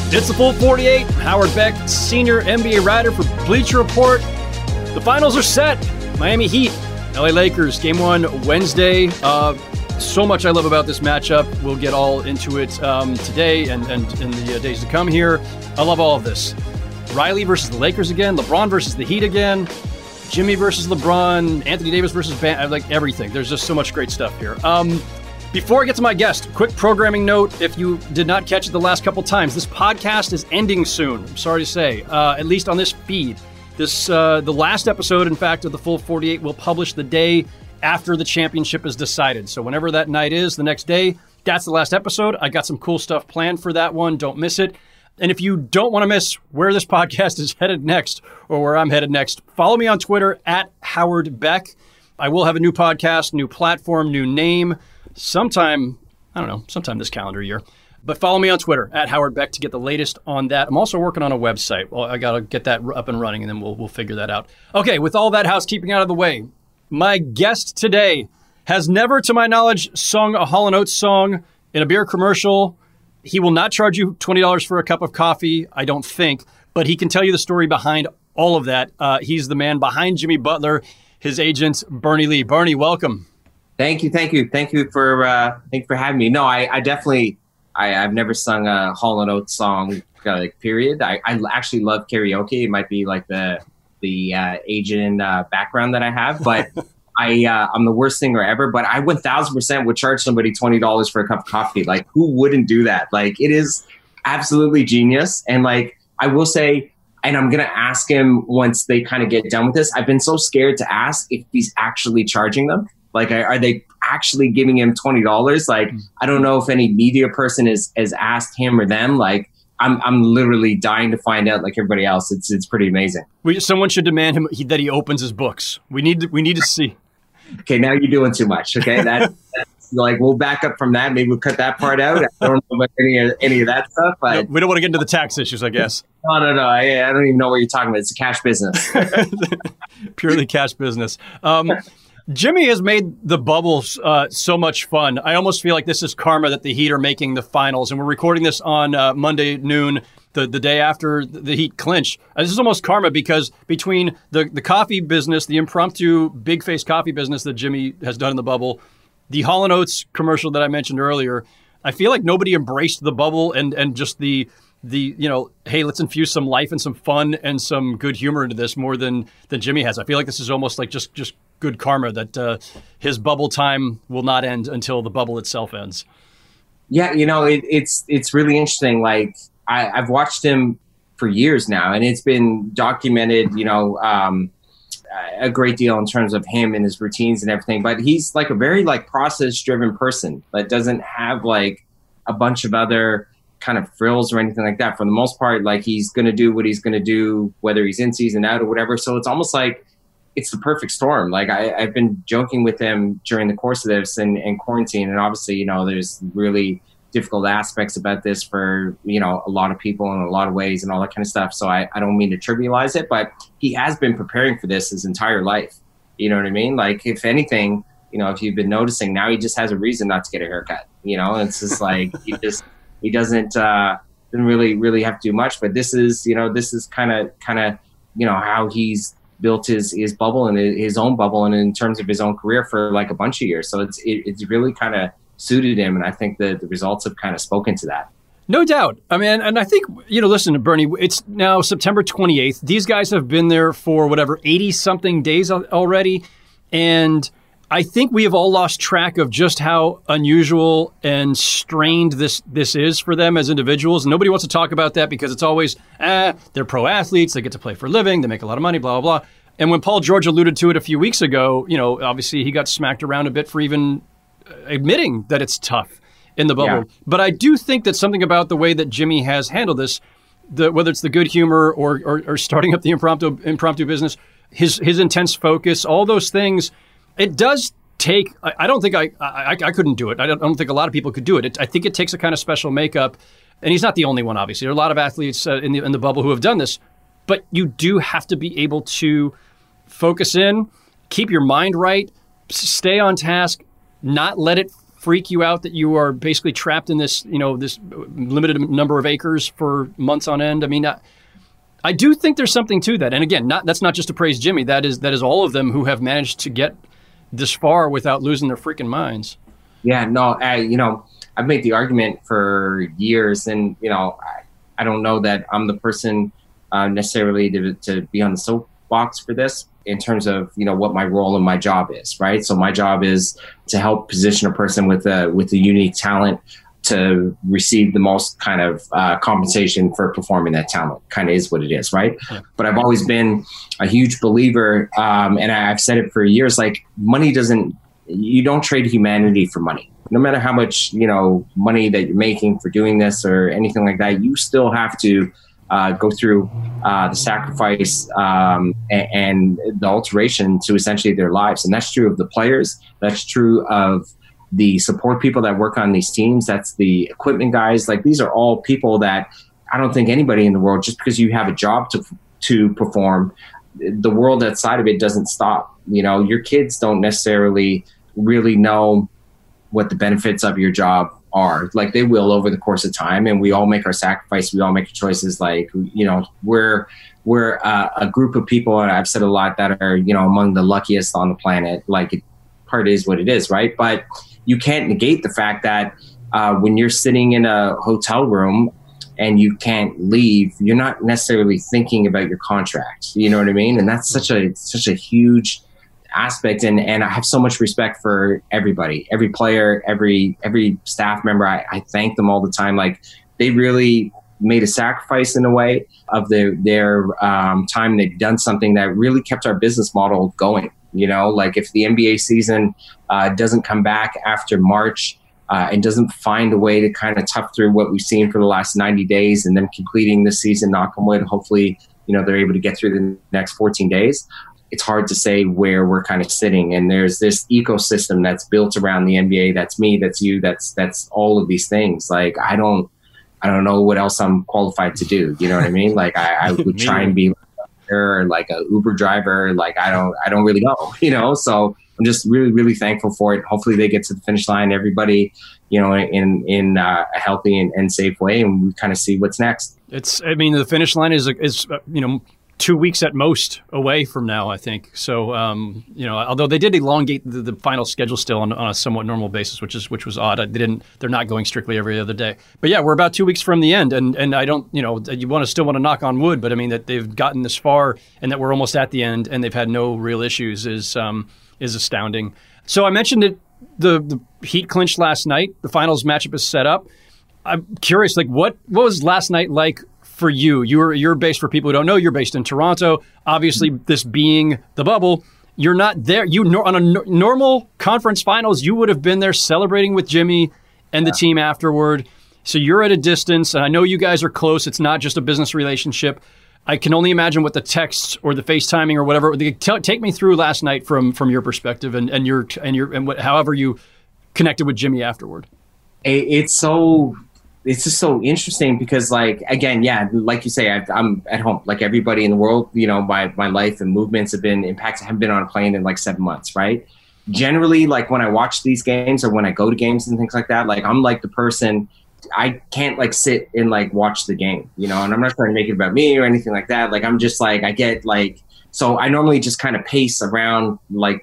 It's the Full 48. Howard Beck, senior NBA writer for Bleacher Report. The finals are set. Miami Heat, LA Lakers, Game 1 Wednesday. So much I love about this matchup. We'll get all into it today and in the days to come here. I love all of this. Riley versus the Lakers again. LeBron versus the Heat again. Jimmy versus LeBron. Anthony Davis versus Bam. I like everything. There's just so much great stuff here. Before I get to my guest, quick programming note. If you did not catch it the last couple times, this podcast is ending soon. I'm sorry to say, at least on this feed. The last episode, in fact, of the Full 48 will publish the day after the championship is decided. So whenever that night is, the next day, that's the last episode. I got some cool stuff planned for that one. Don't miss it. And if you don't want to miss where this podcast is headed next or where I'm headed next, follow me on Twitter at Howard Beck. I will have a new podcast, new platform, new name. Sometime this calendar year. But follow me on Twitter at Howard Beck to get the latest on that. I'm also working on a website. Well, I got to get that up and running, and then we'll figure that out. Okay, with all that housekeeping out of the way, my guest today has never, to my knowledge, sung a Hall & Oates song in a beer commercial. He will not charge you $20 for a cup of coffee, I don't think, but he can tell you the story behind all of that. He's the man behind Jimmy Butler, his agent, Bernie Lee. Bernie, welcome. Thank you for having me. No, I definitely I've never sung a Hall & Oates song, period. I actually love karaoke. It might be like the Asian background that I have, but I'm the worst singer ever. But I 1000% would charge somebody $20 for a cup of coffee. Like, who wouldn't do that? Like, it is absolutely genius. And like, I will say, and I'm gonna ask him once they kind of get done with this. I've been so scared to ask if he's actually charging them. Like, are they actually giving him $20? Like, I don't know if any media person has asked him or them. Like, I'm literally dying to find out. Like everybody else, it's pretty amazing. Someone should demand that he opens his books. We need to see. Okay, now you're doing too much. Okay, that's like, we'll back up from that. Maybe we'll cut that part out. I don't know about any of that stuff. But we don't want to get into the tax issues, I guess. No. I don't even know what you're talking about. It's a cash business. Purely cash business. Jimmy has made the bubble so much fun. I almost feel like this is karma that the Heat are making the finals. And we're recording this on Monday noon, the day after the Heat clinch. This is almost karma because between the coffee business, the impromptu big face coffee business that Jimmy has done in the bubble, the Hall & Oates commercial that I mentioned earlier, I feel like nobody embraced the bubble and just the hey, let's infuse some life and some fun and some good humor into this more than Jimmy has. I feel like this is almost like just good karma that his bubble time will not end until the bubble itself ends. Yeah, it's really interesting. Like, I've watched him for years now, and it's been documented, a great deal in terms of him and his routines and everything. But he's like a very process-driven person that doesn't have like a bunch of other kind of frills or anything like that. For the most part, like, he's going to do what he's going to do, whether he's in season, out, or whatever. So it's almost like it's the perfect storm. Like, I've been joking with him during the course of this and quarantine. And obviously, there's really difficult aspects about this for, a lot of people in a lot of ways and all that kind of stuff. So I don't mean to trivialize it, but he has been preparing for this his entire life. You know what I mean? Like, if anything, if you've been noticing, now he just has a reason not to get a haircut. It's just like, he doesn't really have to do much. But this is kind of how he's built his bubble and his own bubble, and in terms of his own career for like a bunch of years. So it's really kind of suited him, and I think the results have kind of spoken to that. No doubt. I mean, and I think, listen, Bernie, it's now September 28th. These guys have been there for 80-something days already, and I think we have all lost track of just how unusual and strained this is for them as individuals. Nobody wants to talk about that because it's always, they're pro athletes, they get to play for a living, they make a lot of money, blah, blah, blah. And when Paul George alluded to it a few weeks ago, obviously he got smacked around a bit for even admitting that it's tough in the bubble. Yeah. But I do think that something about the way that Jimmy has handled this, whether it's the good humor or starting up the impromptu business, his intense focus, all those things, it does take. I don't think I couldn't do it. I don't think a lot of people could do it. I think it takes a kind of special makeup, and he's not the only one. Obviously, there are a lot of athletes in the bubble who have done this, but you do have to be able to focus in, keep your mind right, stay on task, not let it freak you out that you are basically trapped in this, this limited number of acres for months on end? I mean, I do think there's something to that. And again, that's not just to praise Jimmy. That is all of them who have managed to get this far without losing their freaking minds. Yeah, no, I've made the argument for years, and I don't know that I'm the person necessarily to be on the soapbox for this in terms of what my role and my job is, right? So my job is to help position a person with a unique talent to receive the most kind of compensation for performing that talent. Kind of is what it is, right? Yeah. But I've always been a huge believer, and I've said it for years, like you don't trade humanity for money. No matter how much, money that you're making for doing this or anything like that, you still have to go through the sacrifice and the alteration to essentially their lives. And that's true of the players. That's true of the support people that work on these teams. That's the equipment guys. Like, these are all people that I don't think anybody in the world, just because you have a job to perform, the world outside of it doesn't stop. Your kids don't necessarily really know what the benefits of your job are. Like, they will over the course of time, and we all make our sacrifice. We all make choices. Like, we're a group of people, and I've said a lot, that are, among the luckiest on the planet. Like, part is what it is, right? But you can't negate the fact that when you're sitting in a hotel room and you can't leave, you're not necessarily thinking about your contract. You know what I mean? And that's such a huge aspect. And I have so much respect for everybody, every player, every staff member. I thank them all the time. Like, they really made a sacrifice in a way of their time. They've done something that really kept our business model going. Like, if the NBA season doesn't come back after March and doesn't find a way to kind of tough through what we've seen for the last 90 days and then completing the season, knock on wood, hopefully, they're able to get through the next 14 days. It's hard to say where we're kind of sitting. And there's this ecosystem that's built around the NBA. That's me, that's you, that's all of these things. Like, I don't know what else I'm qualified to do. You know what I mean? Like, I would try and be like a Uber driver. Like, I don't really know, so I'm just really, really thankful for it. Hopefully they get to the finish line, everybody, in a healthy and safe way, and we kind of see what's next. The finish line is 2 weeks at most away from now, I think. So, although they did elongate the final schedule still on a somewhat normal basis, which was odd. They're not going strictly every other day. But yeah, we're about 2 weeks from the end, and I don't, you still want to knock on wood, but I mean that they've gotten this far and that we're almost at the end and they've had no real issues is astounding. So I mentioned that the Heat clinched last night. The finals matchup is set up. I'm curious, like, what was last night like for you? You're based, for people who don't know, you're based in Toronto. Obviously, this being the bubble, you're not there. On a normal conference finals, you would have been there celebrating with Jimmy and the team afterward. So you're at a distance, and I know you guys are close. It's not just a business relationship. I can only imagine what the texts or the FaceTiming or whatever. Take me through last night from your perspective and however you connected with Jimmy afterward. It's just so interesting because, like, again, yeah, like you say, I'm at home. Like everybody in the world, my life and movements have been impacted. I haven't been on a plane in like 7 months, right? Generally, like when I watch these games or when I go to games and things like that, like I'm like the person, I can't like sit and like watch the game, and I'm not trying to make it about me or anything like that. Like, I'm just like, I get like, so I normally just kind of pace around like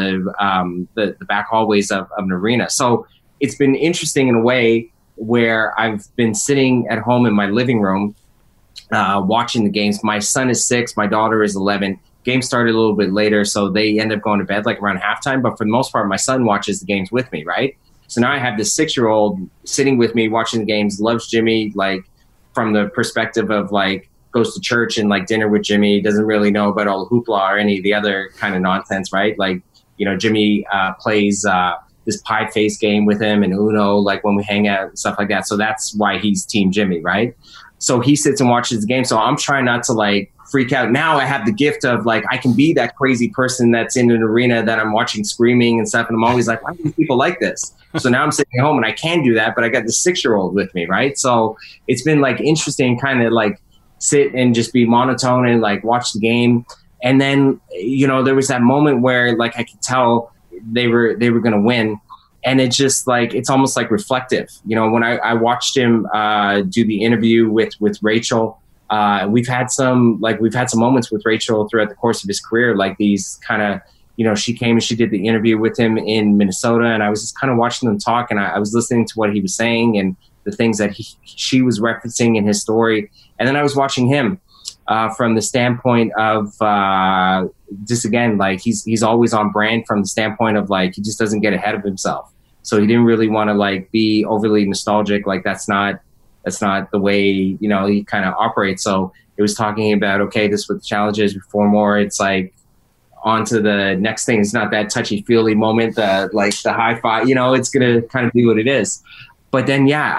the back hallways of an arena. So it's been interesting in a way where I've been sitting at home in my living room watching the games. My son is 6, my daughter is 11. Game started a little bit later, so they end up going to bed like around halftime. But for the most part, my son watches the games with me, right? So now I have this 6-year-old sitting with me watching the games, loves Jimmy, like from the perspective of like goes to church and like dinner with Jimmy, doesn't really know about all the hoopla or any of the other kind of nonsense, right? Like, Jimmy plays this pie face game with him and Uno, like when we hang out and stuff like that. So that's why he's Team Jimmy, right? So he sits and watches the game. So I'm trying not to like freak out. Now I have the gift of like, I can be that crazy person that's in an arena that I'm watching screaming and stuff. And I'm always like, why do people like this? So now I'm sitting at home and I can do that, but I got the 6-year-old with me, right? So it's been like interesting kind of like sit and just be monotone and like watch the game. And then, there was that moment where like I could tell they were going to win. And it's just like, it's almost like reflective. You know, when I watched him do the interview with Rachel, we've had some moments with Rachel throughout the course of his career, like these kind of, you know, she came and she did the interview with him in Minnesota, and I was just kind of watching them talk, and I was listening to what he was saying and the things that she was referencing in his story. And then I was watching him from the standpoint of just, again, like he's always on brand from the standpoint of like, he just doesn't get ahead of himself. So he didn't really want to like be overly nostalgic. Like that's not the way, you know, he kind of operates. So it was talking about, okay, this is what the challenge is, before more. It's like on to the next thing. It's not that touchy feely moment, like the high five, you know, it's going to kind of be what it is. But then, yeah,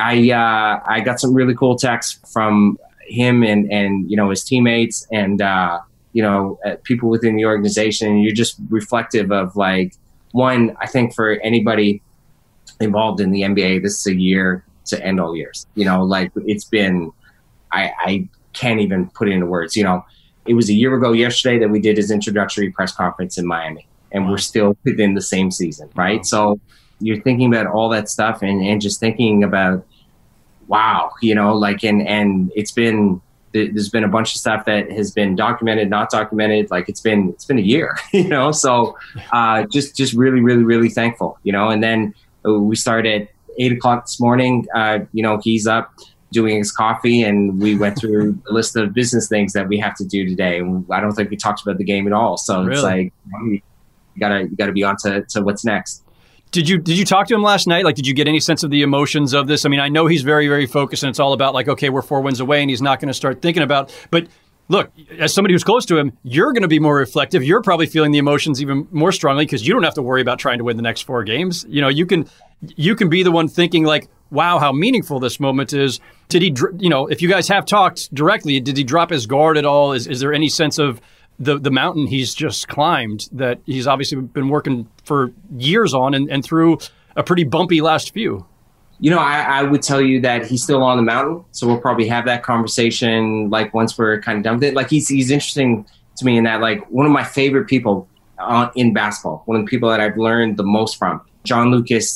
I got some really cool texts from him and, you know, his teammates and, you know, people within the organization. You're just reflective of like, one, I think for anybody involved in the NBA, this is a year to end all years. You know, like it's been, I can't even put it into words. You know, it was a year ago yesterday that we did his introductory press conference in Miami, and we're still within the same season, right? Wow. So you're thinking about all that stuff and just thinking about, wow, you know, like, and it's been, there's been a bunch of stuff that has been documented, not documented. Like it's been a year, you know? So, just really, really, really thankful, you know? And then we started at 8:00 this morning. You know, he's up doing his coffee, and we went through a list of business things that we have to do today. And I don't think we talked about the game at all. So It's like, you gotta be on to what's next. Did you talk to him last night? Like, did you get any sense of the emotions of this? I mean, I know he's very, very focused, and it's all about like, okay, we're 4 wins away, and he's not going to start thinking about. But look, as somebody who's close to him, you're going to be more reflective. You're probably feeling the emotions even more strongly because you don't have to worry about trying to win the next 4 games. You know, you can be the one thinking like, wow, how meaningful this moment is. Did he, you know, if you guys have talked directly, did he drop his guard at all? Is there any sense of the mountain he's just climbed that he's obviously been working for years on and through a pretty bumpy last few? You know, I would tell you that he's still on the mountain. So we'll probably have that conversation like once we're kind of done with it. Like he's interesting to me in that, like, one of my favorite people in basketball, one of the people that I've learned the most from, John Lucas,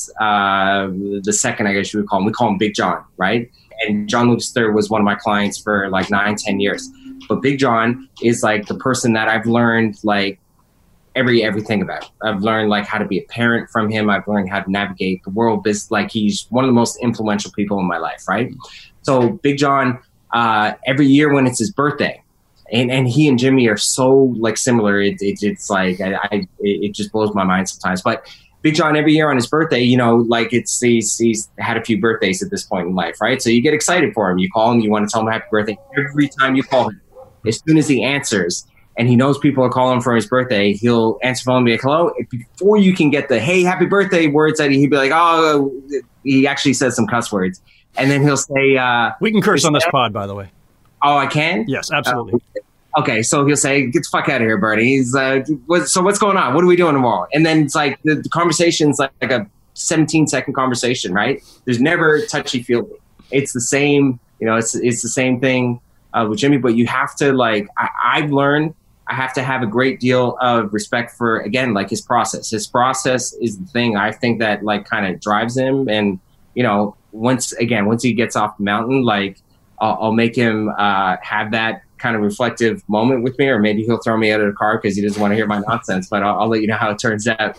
the second, I guess you would call him. We call him Big John, right? And John Lucas III was one of my clients for like 9-10 years. But Big John is like the person that I've learned like everything about. I've learned like how to be a parent from him. I've learned how to navigate the world. Like he's one of the most influential people in my life, right? So Big John, every year when it's his birthday, and he and Jimmy are so like similar, it's like it just blows my mind sometimes. But Big John, every year on his birthday, you know, like he's had a few birthdays at this point in life, right? So you get excited for him. You call him, you want to tell him happy birthday. Every time you call him, as soon as he answers, and he knows people are calling for his birthday, he'll answer phone and be like, hello. Before you can get the, hey, happy birthday words out, he'd be like, oh, he actually says some cuss words. And then he'll say, we can curse on this pod, by the way. Oh, I can? Yes, absolutely. Okay, so he'll say, get the fuck out of here, Bernie. He's so what's going on? What are we doing tomorrow? And then it's like the conversation's like a 17-second conversation, right? There's never touchy-feely. It's the same, you know, it's the same thing with Jimmy, but you have to like, I've learned I have to have a great deal of respect for, again, like his process. His process is the thing I think that like kind of drives him. And, you know, once he gets off the mountain, like I'll make him have that kind of reflective moment with me, or maybe he'll throw me out of the car because he doesn't want to hear my nonsense, but I'll let you know how it turns out.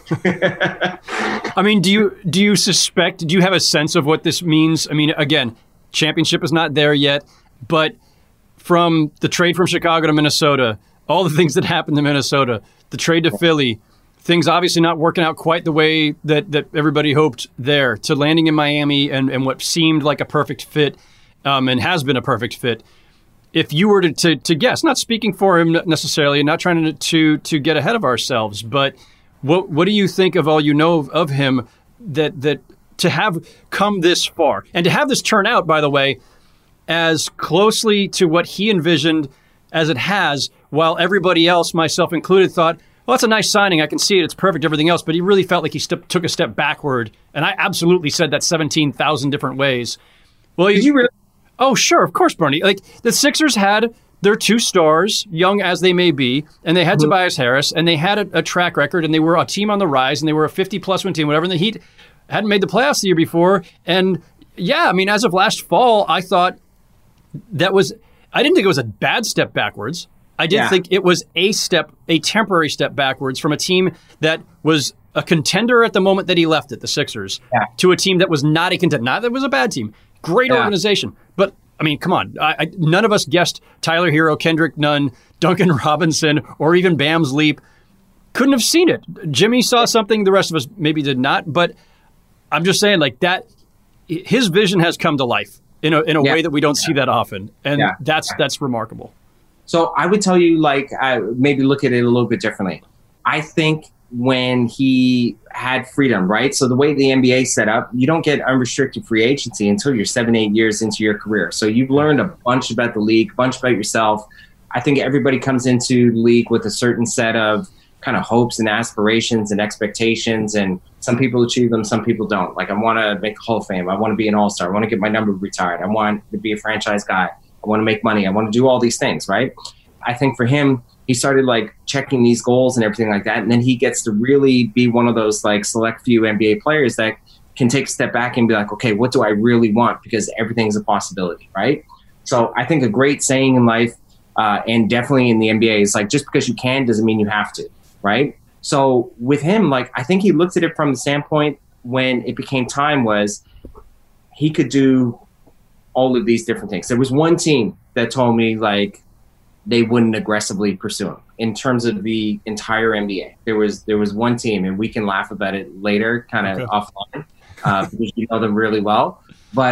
I mean, do you suspect, do you have a sense of what this means? I mean, again, championship is not there yet, but from the trade from Chicago to Minnesota, all the things that happened to Minnesota, the trade to Philly, things obviously not working out quite the way that everybody hoped there, to landing in Miami and what seemed like a perfect fit, and has been a perfect fit. If you were to guess, not speaking for him necessarily, not trying to get ahead of ourselves, but what do you think of all you know of him that to have come this far and to have this turn out, by the way, as closely to what he envisioned as it has, while everybody else, myself included, thought, well, that's a nice signing. I can see it. It's perfect, everything else. But he really felt like he took a step backward. And I absolutely said that 17,000 different ways. Well, Did you really? Oh, sure. Of course, Bernie. Like, the Sixers had they're two stars, young as they may be, and they had Tobias Harris, and they had a track record, and they were a team on the rise, and they were a 50-plus win team, whatever, and the Heat hadn't made the playoffs the year before. And, yeah, I mean, as of last fall, I thought I didn't think it was a bad step backwards. I did think it was a temporary step backwards from a team that was a contender at the moment that he left it, the Sixers, to a team that was not a contender. Not that it was a bad team. Great organization. But, I mean, come on. None of us guessed Tyler Hero, Kendrick Nunn, Duncan Robinson, or even Bam's leap. Couldn't have seen it. Jimmy saw something the rest of us maybe did not. But I'm just saying, like, that his vision has come to life in a way that we don't see that often. And that's remarkable. So I would tell you, like, maybe look at it a little bit differently. I think when he had freedom, right? So the way the NBA is set up, you don't get unrestricted free agency until you're 7-8 years into your career. So you've learned a bunch about the league, a bunch about yourself. I think everybody comes into the league with a certain set of kind of hopes and aspirations and expectations, and some people achieve them, some people don't. Like, I want to make Hall of Fame. I want to be an all-star. I want to get my number retired. I want to be a franchise guy. I want to make money. I want to do all these things, right? I think for him, he started like checking these goals and everything like that. And then he gets to really be one of those like select few NBA players that can take a step back and be like, okay, what do I really want? Because everything's a possibility, right? So I think a great saying in life, and definitely in the NBA, is like, just because you can doesn't mean you have to, right? So with him, like, I think he looked at it from the standpoint when it became time was he could do all of these different things. There was one team that told me like they wouldn't aggressively pursue him in terms of the entire NBA. There was one team, and we can laugh about it later, kind of offline, because you know them really well. But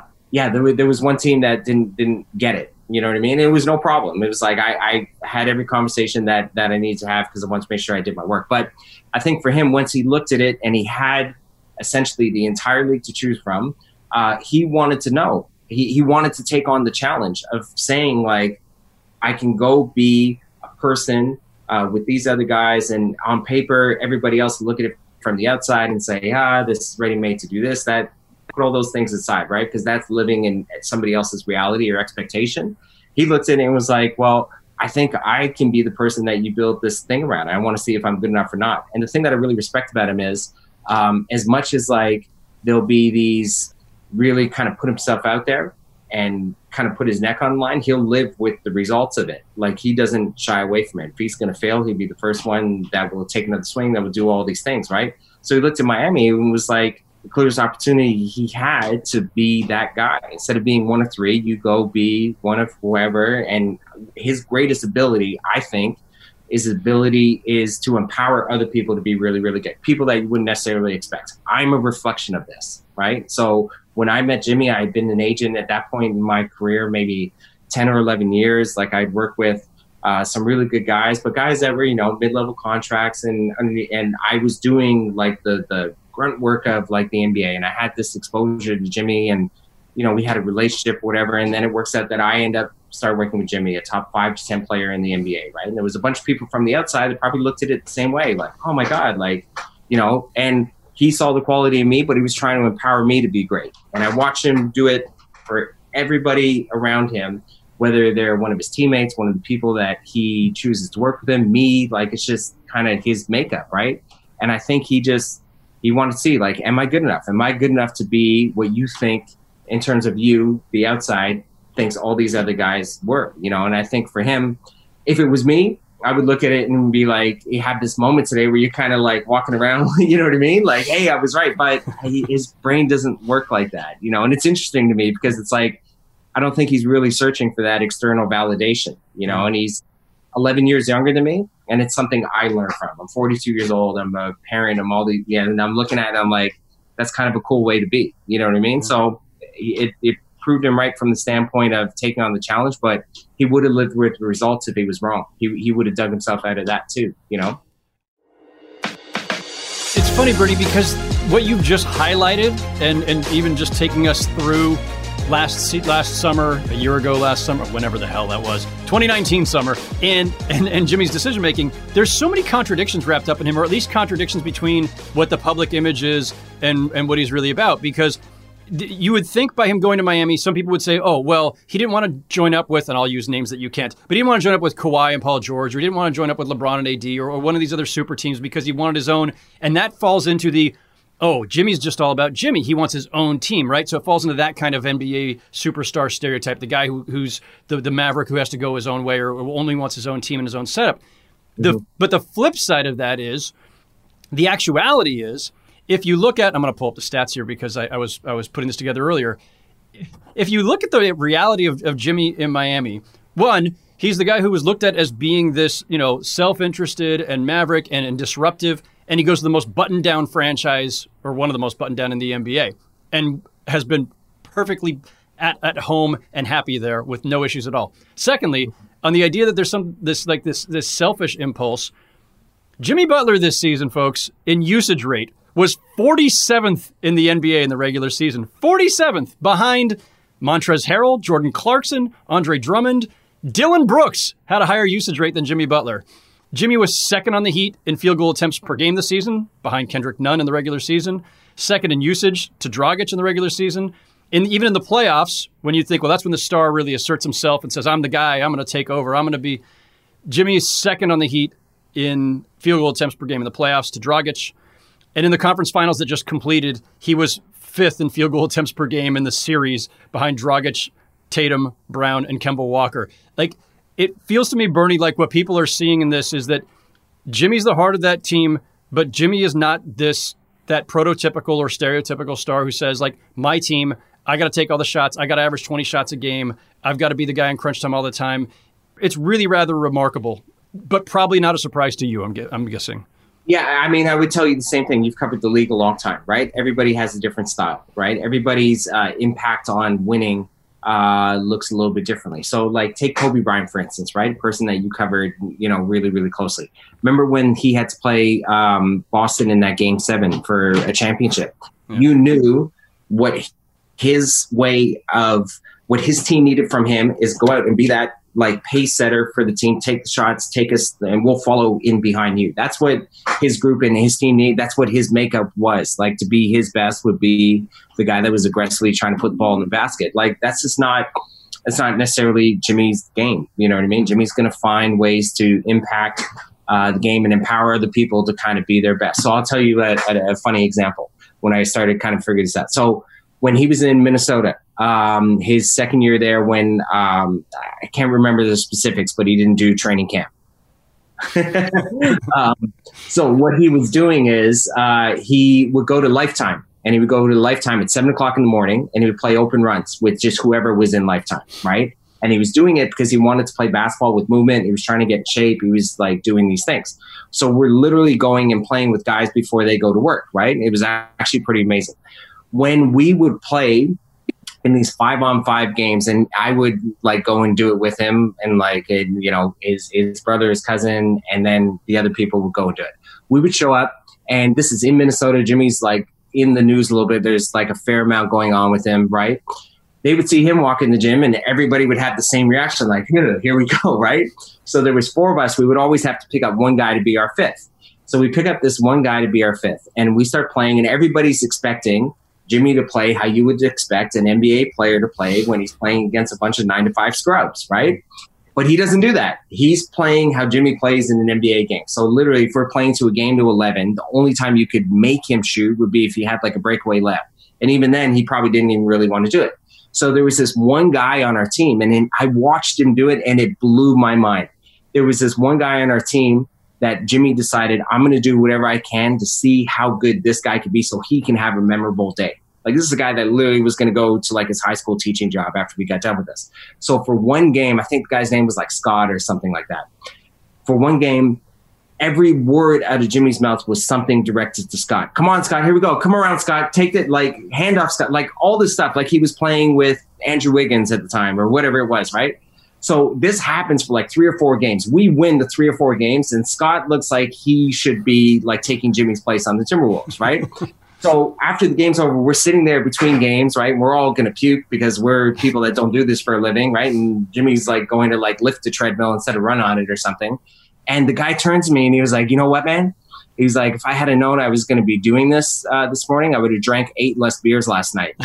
there was one team that didn't get it. You know what I mean? It was no problem. It was like I had every conversation that I needed to have because I wanted to make sure I did my work. But I think for him, once he looked at it and he had essentially the entire league to choose from, he wanted to know. He wanted to take on the challenge of saying, like, I can go be a person with these other guys, and on paper, everybody else will look at it from the outside and say, this is ready-made to do this, that. Put all those things aside, right? Because that's living in somebody else's reality or expectation. He looked at it and was like, well, I think I can be the person that you build this thing around. I want to see if I'm good enough or not. And the thing that I really respect about him is, as much as like there'll be these really kind of put himself out there and kind of put his neck on the line, he'll live with the results of it. Like, he doesn't shy away from it. If he's going to fail, he'll be the first one that will take another swing, that will do all these things, right? So he looked at Miami and was like, the clearest opportunity he had to be that guy. Instead of being one of three, you go be one of whoever. And his greatest ability, I think, is to empower other people to be really, really good. People that you wouldn't necessarily expect. I'm a reflection of this, right? So when I met Jimmy, I had been an agent at that point in my career, maybe 10 or 11 years. Like, I'd worked with some really good guys, but guys that were, mid-level contracts. And I was doing like the grunt work of like the NBA, and I had this exposure to Jimmy, and we had a relationship, whatever, and then it works out that I end up started working with Jimmy, a top 5 to 10 player in the NBA, right? And there was a bunch of people from the outside that probably looked at it the same way, like, oh my God, like, and he saw the quality in me, but he was trying to empower me to be great. And I watched him do it for everybody around him, whether they're one of his teammates, one of the people that he chooses to work with him, me, like, it's just kind of his makeup, right? And I think he wanted to see, like, am I good enough? Am I good enough to be what you think in terms of you, the outside, thinks all these other guys were, And I think for him, if it was me, I would look at it and be like, you have this moment today where you're kind of like walking around, you know what I mean? Like, hey, I was right. But his brain doesn't work like that, And it's interesting to me because it's like, I don't think he's really searching for that external validation, and he's 11 years younger than me. And it's something I learned from. I'm 42 years old. I'm a parent. I'm all and I'm looking at it. I'm like, that's kind of a cool way to be. You know what I mean? Mm-hmm. So it proved him right from the standpoint of taking on the challenge, but he would have lived with the results if he was wrong. He would have dug himself out of that too, It's funny, Bernie, because what you've just highlighted and even just taking us through last summer, a year ago, last summer, whenever the hell that was, 2019 summer, and Jimmy's decision making, there's so many contradictions wrapped up in him, or at least contradictions between what the public image is and what he's really about. Because You would think by him going to Miami, some people would say, oh, well, he didn't want to join up with, and I'll use names that you can't, but he didn't want to join up with Kawhi and Paul George, or he didn't want to join up with LeBron and AD, or one of these other super teams because he wanted his own. And that falls into the, oh, Jimmy's just all about Jimmy. He wants his own team, right? So it falls into that kind of NBA superstar stereotype, the guy who's the maverick who has to go his own way or only wants his own team and his own setup. But the flip side of that is, the actuality is, if you look at, I'm going to pull up the stats here because I was putting this together earlier. If you look at the reality of Jimmy in Miami, one, he's the guy who was looked at as being this, self-interested and maverick and disruptive, and he goes to the most buttoned-down franchise, or one of the most buttoned-down in the NBA, and has been perfectly at home and happy there with no issues at all. Secondly, on the idea that there's this selfish impulse, Jimmy Butler this season, folks, in usage rate, was 47th in the NBA in the regular season. 47th behind Montrezl Harrell, Jordan Clarkson, Andre Drummond. Dylan Brooks had a higher usage rate than Jimmy Butler. Jimmy was second on the Heat in field goal attempts per game this season, behind Kendrick Nunn in the regular season. Second in usage to Dragic in the regular season. Even in the playoffs, when you think, well, that's when the star really asserts himself and says, I'm the guy, I'm going to take over, I'm going to be... Jimmy's second on the Heat in field goal attempts per game in the playoffs to Dragic. And in the conference finals that just completed, he was fifth in field goal attempts per game in the series behind Dragic, Tatum, Brown, and Kemba Walker. It feels to me, Bernie, like what people are seeing in this is that Jimmy's the heart of that team, but Jimmy is not that prototypical or stereotypical star who says, my team, I got to take all the shots. I got to average 20 shots a game. I've got to be the guy in crunch time all the time. It's really rather remarkable, but probably not a surprise to you, I'm guessing. Yeah, I mean, I would tell you the same thing. You've covered the league a long time, right? Everybody has a different style, right? Everybody's impact on winning looks a little bit differently. So, take Kobe Bryant, for instance, right? A person that you covered, really, really closely. Remember when he had to play Boston in that Game 7 for a championship? Yeah. You knew what his team needed from him is go out and be that pace setter for the team, take the shots, take us, and we'll follow in behind you. That's what his group and his team need. That's what his makeup was. To be his best would be the guy that was aggressively trying to put the ball in the basket. That's not necessarily Jimmy's game. You know what I mean? Jimmy's going to find ways to impact the game and empower other people to kind of be their best. So I'll tell you a funny example when I started kind of figuring this out. So when he was in Minnesota, his second year there, when I can't remember the specifics, but he didn't do training camp. So what he was doing is he would go to Lifetime, and he would go to Lifetime at 7:00 in the morning, and he would play open runs with just whoever was in Lifetime, right? And he was doing it because he wanted to play basketball with movement. He was trying to get in shape. He was doing these things. So we're literally going and playing with guys before they go to work, right? It was actually pretty amazing. When we would play in these 5-on-5 games, and I would go and do it with him, and his brother, his cousin, and then the other people would go and do it. We would show up, and this is in Minnesota. Jimmy's in the news a little bit. There's a fair amount going on with him, right? They would see him walk in the gym, and everybody would have the same reaction, here we go, right? So there was 4 of us. We would always have to pick up one guy to be our fifth. So we pick up this one guy to be our fifth, and we start playing, and everybody's expecting Jimmy to play how you would expect an NBA player to play when he's playing against a bunch of 9-to-5 scrubs, right? But he doesn't do that. He's playing how Jimmy plays in an NBA game. So literally, if we're playing to a game to 11, the only time you could make him shoot would be if he had a breakaway layup. And even then, he probably didn't even really want to do it. So there was this one guy on our team, and I watched him do it, and it blew my mind. There was this one guy on our team that Jimmy decided, I'm going to do whatever I can to see how good this guy could be so he can have a memorable day. This is a guy that literally was going to go to his high school teaching job after we got done with this. So for one game, I think the guy's name was Scott or something like that. For one game, every word out of Jimmy's mouth was something directed to Scott. Come on, Scott, here we go. Come around, Scott. Take it, hand off, Scott. All this stuff. He was playing with Andrew Wiggins at the time or whatever it was, right? So this happens for 3 or 4 games. We win the 3 or 4 games, and Scott looks like he should be taking Jimmy's place on the Timberwolves, right? So after the game's over, we're sitting there between games, right? We're all going to puke because we're people that don't do this for a living, right? And Jimmy's going to lift the treadmill instead of run on it or something. And the guy turns to me and he was like, you know what, man? He's like, if I had known I was going to be doing this this morning, I would have drank 8 less beers last night.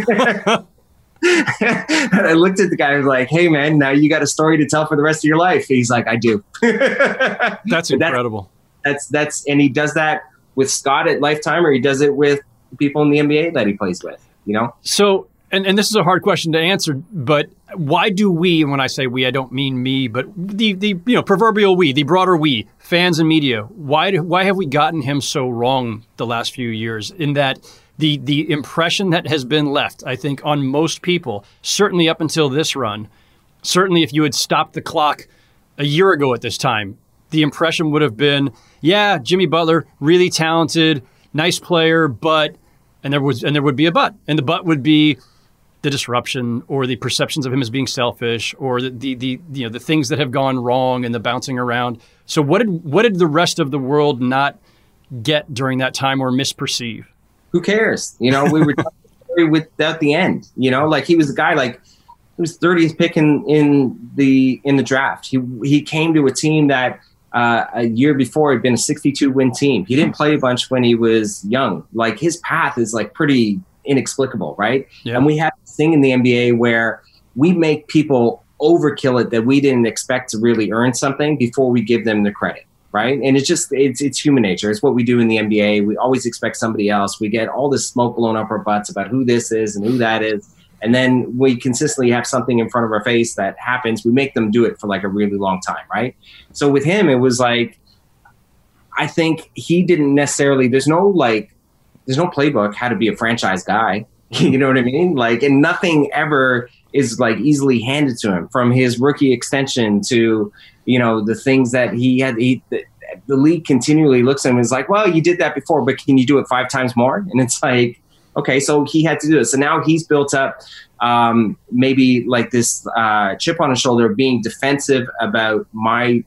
And I looked at the guy and was like, hey, man, now you got a story to tell for the rest of your life. He's like, I do. That's incredible. That's and he does that with Scott at Lifetime, or he does it with people in the NBA that he plays with, you know? So, and this is a hard question to answer, but why do we, and when I say we, I don't mean me, but the proverbial we, the broader we, fans and media, why have we gotten him so wrong the last few years in that the impression that has been left, I think, on most people, certainly up until this run, certainly if you had stopped the clock a year ago at this time, the impression would have been, yeah, Jimmy Butler, really talented, nice player, but, and there would be a but, and the but would be the disruption or the perceptions of him as being selfish or the things that have gone wrong and the bouncing around. So what did the rest of the world not get during that time or misperceive? Who cares? You know, we were without the end. You know, like he was a guy like he was 30th pick in the draft. He came to a team that a year before had been a 62-win team. He didn't play a bunch when he was young. Like his path is like pretty inexplicable, right? Yeah. And we have this thing in the NBA where we make people overkill it that we didn't expect to really earn something before we give them the credit, right? And it's human nature. It's what we do in the NBA. We always expect somebody else. We get all this smoke blown up our butts about who this is and who that is. And then we consistently have something in front of our face that happens. We make them do it for like a really long time, right? So with him, it was like, I think he didn't necessarily, there's no playbook how to be a franchise guy. You know what I mean? Like, and nothing ever is like easily handed to him, from his rookie extension to, you know, the things that he had. The league continually looks at him and is like, well, you did that before, but can you do it 5 times more? And it's like, okay, so he had to do it. So now he's built up maybe like this chip on his shoulder of being defensive about my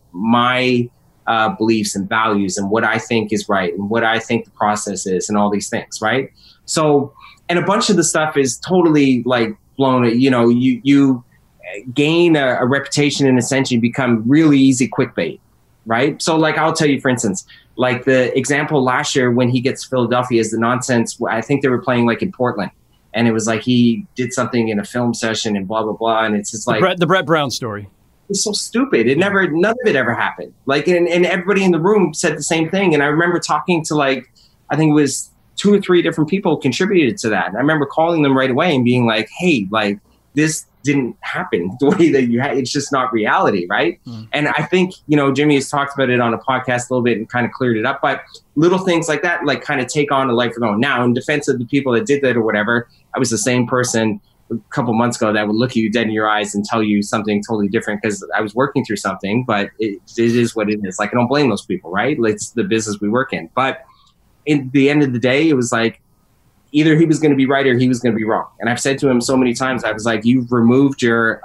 beliefs and values and what I think is right and what I think the process is and all these things, right? So, and a bunch of the stuff is totally like blown. You know, you gain a reputation and essentially become really easy clickbait, right? So like I'll tell you, for instance, like the example last year when he gets Philadelphia is the nonsense. I think they were playing like in Portland, and it was like he did something in a film session and blah, blah, blah. And it's just like the Brett Brown story. It's so stupid. None of it ever happened. Like, and everybody in the room said the same thing. And I remember talking to like, I think it was 2 or 3 different people contributed to that. And I remember calling them right away and being like, hey, like this didn't happen the way that you had. It's just not reality, right? Mm. And I think, you know, Jimmy has talked about it on a podcast a little bit and kind of cleared it up. But little things like that, like kind of take on a life of their own. Now, in defense of the people that did that or whatever, I was the same person a couple months ago that would look you dead in your eyes and tell you something totally different because I was working through something, but it is what it is. Like, I don't blame those people, right? Like, it's the business we work in. But in the end of the day, it was like, either he was going to be right or he was going to be wrong. And I've said to him so many times, I was like, you've removed your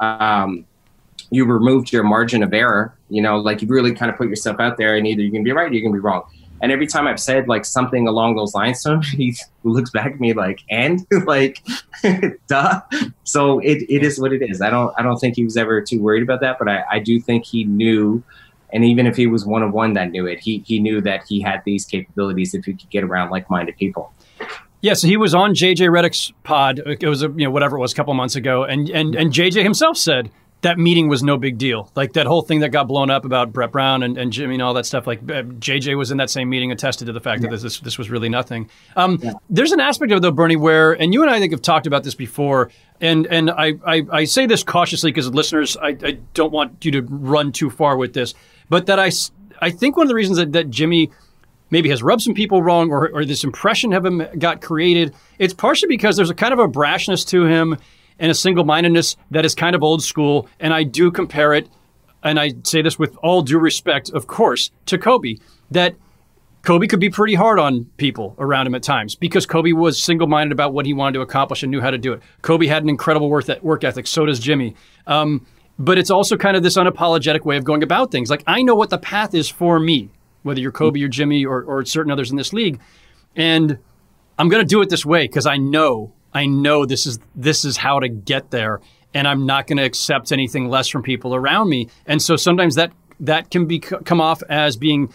margin of error. You know, like you've really kind of put yourself out there and either you're going to be right or you're going to be wrong. And every time I've said like something along those lines to him, he looks back at me like, and like, duh. So it is what it is. I don't think he was ever too worried about that, but I do think he knew. And even if he was one of one that knew it, he knew that he had these capabilities if he could get around like-minded people. Yeah, so he was on JJ Redick's pod. It was whatever it was, a couple months ago, and JJ himself said that meeting was no big deal. Like that whole thing that got blown up about Brett Brown and Jimmy and all that stuff. Like JJ was in that same meeting, attested to the fact that this was really nothing. There's an aspect of it though, Bernie, where, and you and I think have talked about this before, and I say this cautiously because listeners, I don't want you to run too far with this, but that I think one of the reasons that Jimmy maybe has rubbed some people wrong or this impression of him got created, it's partially because there's a kind of a brashness to him and a single-mindedness that is kind of old school. And I do compare it, and I say this with all due respect, of course, to Kobe, that Kobe could be pretty hard on people around him at times because Kobe was single-minded about what he wanted to accomplish and knew how to do it. Kobe had an incredible work ethic. So does Jimmy. But it's also kind of this unapologetic way of going about things. Like, I know what the path is for me, whether you're Kobe or Jimmy or certain others in this league. And I'm going to do it this way because I know this is how to get there, and I'm not going to accept anything less from people around me. And so sometimes that can come off as being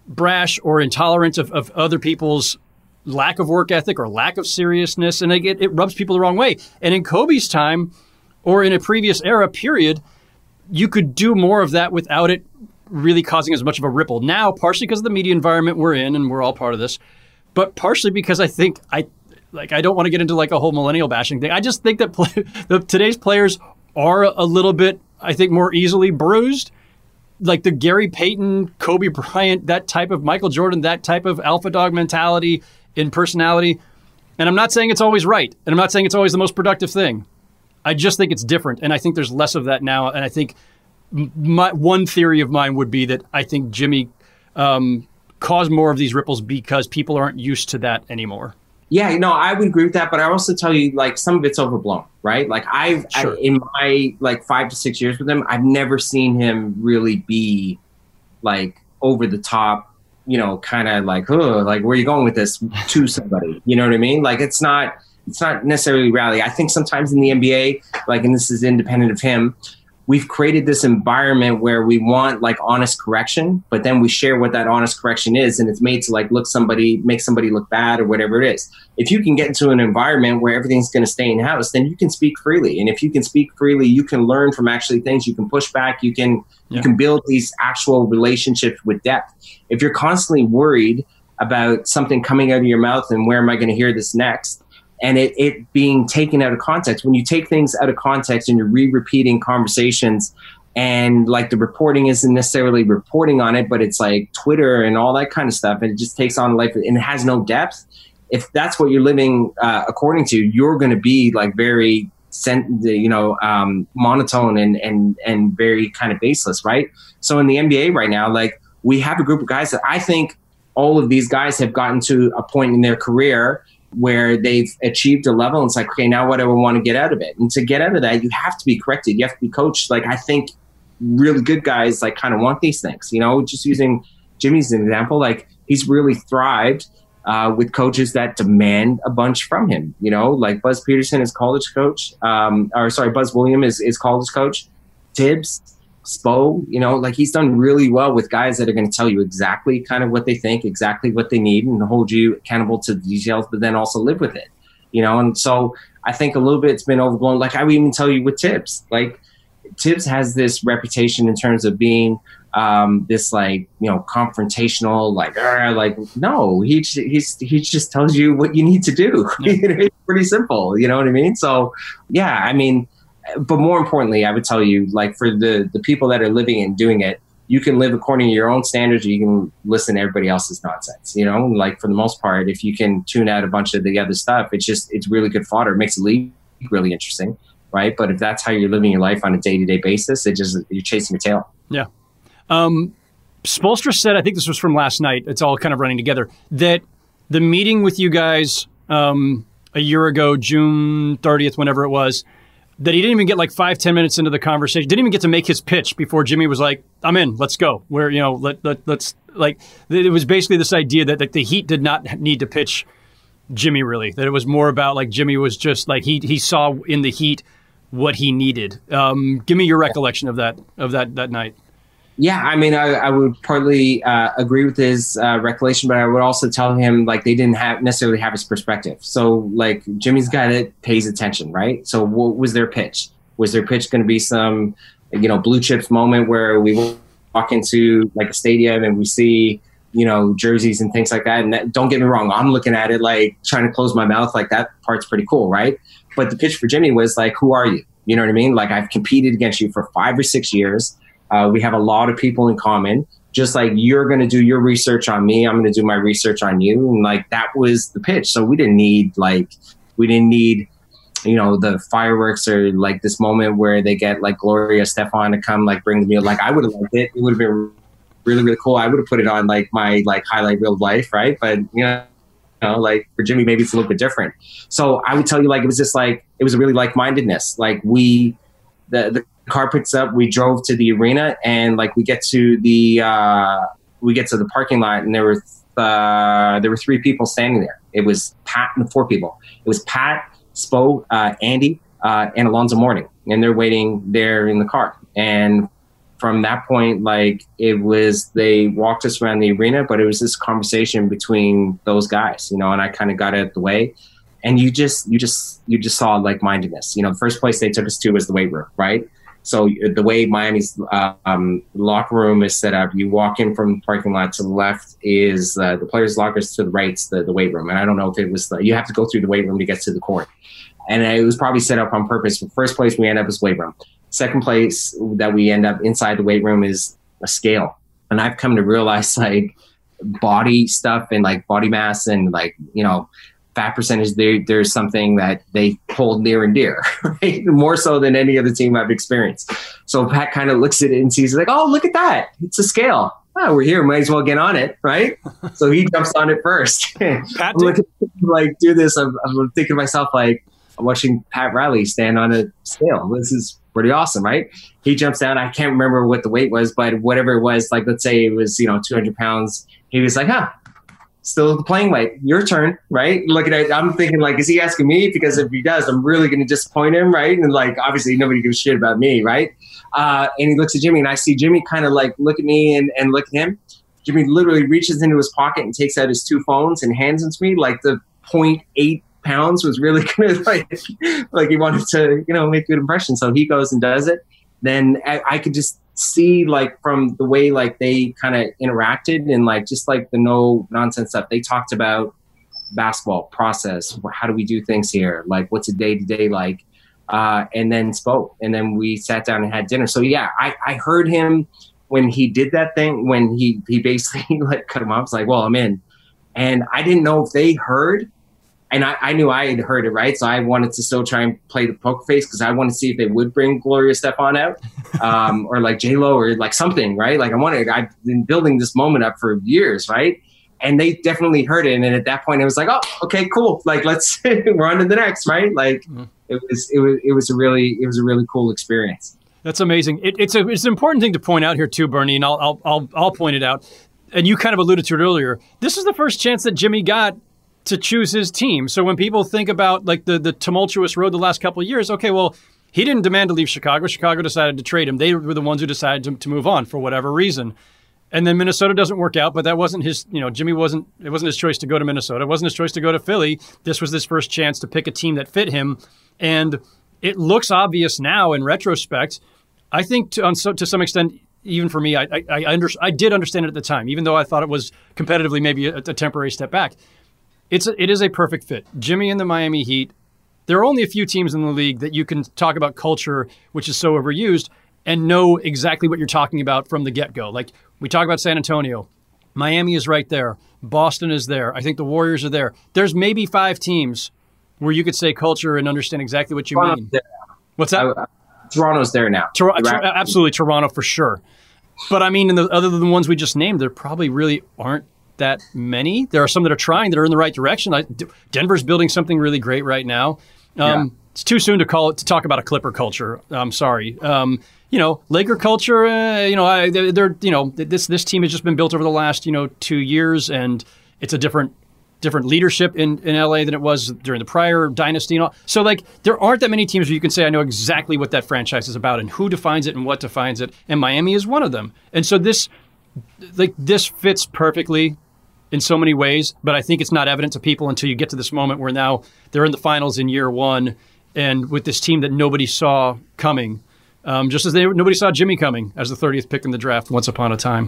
brash or intolerant of other people's lack of work ethic or lack of seriousness, and it rubs people the wrong way. And in Kobe's time, or in a previous era, period, you could do more of that without it really causing as much of a ripple. Now, partially because of the media environment we're in, and we're all part of this, but partially because I think I don't want to get into like a whole millennial bashing thing. I just think that today's players are a little bit, I think, more easily bruised. Like the Gary Payton, Kobe Bryant, that type of Michael Jordan, that type of alpha dog mentality in personality. And I'm not saying it's always right, and I'm not saying it's always the most productive thing. I just think it's different, and I think there's less of that now. And I think one theory of mine would be that I think Jimmy caused more of these ripples because people aren't used to that anymore. Yeah, no, I would agree with that, but I also tell you, like, some of it's overblown, right? Like, in my, like, 5 to 6 years with him, I've never seen him really be, like, over the top, you know, kind of like, oh, like, where are you going with this to somebody? You know what I mean? Like, it's not necessarily rally. I think sometimes in the NBA, like, and this is independent of him, we've created this environment where we want like honest correction, but then we share what that honest correction is, and it's made to like make somebody look bad or whatever it is. If you can get into an environment where everything's going to stay in house, then you can speak freely. And if you can speak freely, you can learn from actually things. You can push back. You can build these actual relationships with depth. If you're constantly worried about something coming out of your mouth and where am I going to hear this next, and it being taken out of context. When you take things out of context and you're repeating conversations, and like the reporting isn't necessarily reporting on it, but it's like Twitter and all that kind of stuff, and it just takes on life and it has no depth. If that's what you're living according to, you're going to be like very monotone and very kind of baseless, right? So in the NBA right now, like, we have a group of guys that I think all of these guys have gotten to a point in their career where they've achieved a level, and it's like, okay, now what do I want to get out of it? And to get out of that, you have to be corrected. You have to be coached. Like, I think really good guys like kind of want these things, you know, just using Jimmy's an example, like he's really thrived with coaches that demand a bunch from him, you know, like Buzz Peterson is college coach, Buzz Williams is college coach, Tibbs, Spo, you know, like he's done really well with guys that are going to tell you exactly kind of what they think, exactly what they need, and hold you accountable to the details, but then also live with it, you know? And so I think a little bit it's been overblown. Like, I would even tell you with Tibbs, like Tibbs has this reputation in terms of being this, like, you know, confrontational, like no, he just tells you what you need to do. It's pretty simple. You know what I mean? So yeah, I mean, but more importantly, I would tell you, like, for the people that are living and doing it, you can live according to your own standards, or you can listen to everybody else's nonsense. You know, like, for the most part, if you can tune out a bunch of the other stuff, it's really good fodder. It makes the league really interesting, right? But if that's how you're living your life on a day-to-day basis, you're chasing your tail. Yeah. Spoelstra said, I think this was from last night, it's all kind of running together, that the meeting with you guys a year ago, June 30th, whenever it was, that he didn't even get like 5-10 minutes into the conversation, didn't even get to make his pitch before Jimmy was like, I'm in, let's go. Where, you know, let's, like, it was basically this idea that the Heat did not need to pitch Jimmy, really, that it was more about like Jimmy was just like, he saw in the Heat what he needed. Give me your recollection of that night. Yeah, I mean, I would partly agree with his recollection, but I would also tell him, like, they didn't necessarily have his perspective. So, like, Jimmy's guy that pays attention, right? So what was their pitch? Was their pitch going to be some, you know, blue chips moment where we walk into, like, a stadium and we see, you know, jerseys and things like that? And don't get me wrong, I'm looking at it, like, trying to close my mouth. Like, that part's pretty cool, right? But the pitch for Jimmy was, like, who are you? You know what I mean? Like, I've competed against you for 5 or 6 years. We have a lot of people in common. Just like you're going to do your research on me, I'm going to do my research on you. And like, that was the pitch. So we didn't need, you know, the fireworks or like this moment where they get like Gloria Stefan to come like bring the meal. Like, I would have liked it. It would have been really, really cool. I would have put it on like my like highlight reel of life, right? But you know, like for Jimmy, maybe it's a little bit different. So I would tell you, like, it was just like, it was a really like-mindedness. Like the car picks up, we drove to the arena, and like we get to the parking lot, and there were 3 people standing there. It was Pat and 4 people. It was Pat, Spo, Andy, and Alonzo Mourning, and they're waiting there in the car. And from that point, like they walked us around the arena, but it was this conversation between those guys, and I kind of got out of the way. And you just saw like-mindedness. The first place they took us to was the weight room, right? So the way Miami's locker room is set up, you walk in from the parking lot, to the left is the players' lockers, to the right's the weight room. And I don't know if it was you have to go through the weight room to get to the court. And it was probably set up on purpose. The first place we end up is weight room. Second place that we end up inside the weight room is a scale. And I've come to realize like body stuff and like body mass and like, fat percentage, there's something that they hold near and dear, right? More so than any other team I've experienced. So Pat kind of looks at it and sees like, oh, look at that. It's a scale. Oh, we're here. Might as well get on it, right? So he jumps on it first. Pat do this. I'm thinking to myself, like, I'm watching Pat Riley stand on a scale. This is pretty awesome, right? He jumps down. I can't remember what the weight was, but whatever it was, like, let's say it was, 200 pounds. He was like, still the playing weight. Your turn, right? Looking at it, I'm thinking like, is he asking me? Because if he does, I'm really going to disappoint him, right? And like, obviously nobody gives a shit about me, right? And he looks at Jimmy, and I see Jimmy kind of like look at me and look at him. Jimmy literally reaches into his pocket and takes out his two phones and hands them to me. Like the 0.8 pounds was really kind of like he wanted to, make a good impression. So he goes and does it. Then I could just see like from the way like they kind of interacted and like just like the no nonsense stuff. They talked about basketball process. How do we do things here? Like what's a day to day like? And then spoke. And then we sat down and had dinner. So yeah, I heard him when he did that thing, when he basically like cut him off. I was like, well, I'm in. And I didn't know if they heard. And I knew I had heard it, right? So I wanted to still try and play the poker face because I wanted to see if they would bring Gloria Estefan out or like J-Lo or like something, right? Like I've been building this moment up for years, right? And they definitely heard it. And then at that point, it was like, oh, okay, cool. Like, let's, we're on to the next, right? Like it was a really cool experience. That's amazing. It's an important thing to point out here too, Bernie, and I'll point it out. And you kind of alluded to it earlier. This is the first chance that Jimmy got to choose his team. So when people think about like the tumultuous road the last couple of years, okay, well, he didn't demand to leave Chicago. Chicago decided to trade him. They were the ones who decided to move on for whatever reason. And then Minnesota doesn't work out, but that wasn't his, Jimmy it wasn't his choice to go to Minnesota. It wasn't his choice to go to Philly. This was his first chance to pick a team that fit him. And it looks obvious now in retrospect. I think to some extent, even for me, I did understand it at the time, even though I thought it was competitively maybe a temporary step back. It is a perfect fit. Jimmy and the Miami Heat, there are only a few teams in the league that you can talk about culture, which is so overused, and know exactly what you're talking about from the get-go. Like, we talk about San Antonio. Miami is right there. Boston is there. I think the Warriors are there. There's maybe 5 teams where you could say culture and understand exactly what you mean. What's that? Toronto's there now. Absolutely, Toronto for sure. But I mean, other than the ones we just named, there probably really aren't that many. There are some that are trying, that are in the right direction. Denver's building something really great right now. It's too soon to talk about a Clipper culture. I'm sorry. Laker culture. This team has just been built over the last 2 years, and it's a different leadership in LA than it was during the prior dynasty. And all. So like there aren't that many teams where you can say I know exactly what that franchise is about and who defines it and what defines it. And Miami is one of them. And so this fits perfectly in so many ways, but I think it's not evident to people until you get to this moment where now they're in the finals in year one and with this team that nobody saw coming, just as nobody saw Jimmy coming as the 30th pick in the draft once upon a time.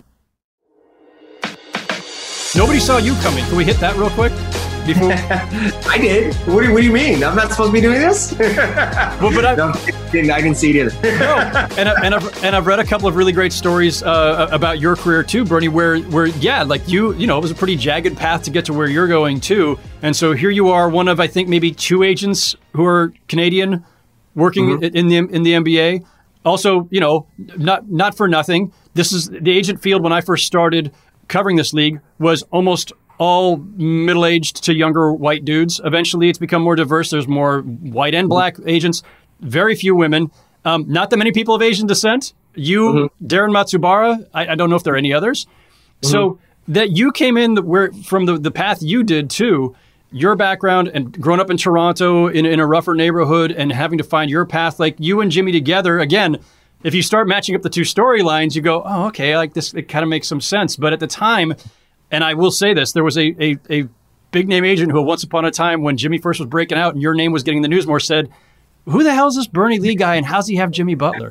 Nobody saw you coming. Can we hit that real quick? Before I did. What do you mean? I'm not supposed to be doing this? I can see it either. No. And I've read a couple of really great stories about your career too, Bernie, where like you it was a pretty jagged path to get to where you're going too. And so here you are, one of I think maybe 2 agents who are Canadian working in the NBA. Also, not for nothing. This is the agent field when I first started covering this league was almost all middle-aged to younger white dudes. Eventually, it's become more diverse. There's more white and black agents, very few women, not that many people of Asian descent. You, Darren Matsubara, I don't know if there are any others. So that you came in from the path you did too, your background and growing up in Toronto in a rougher neighborhood and having to find your path, like you and Jimmy together, again, if you start matching up the two storylines, you go, oh, okay, like this, it kind of makes some sense. But at the time, and I will say this, there was a big name agent who once upon a time when Jimmy first was breaking out and your name was getting the news more said, who the hell is this Bernie Lee guy and how's he have Jimmy Butler?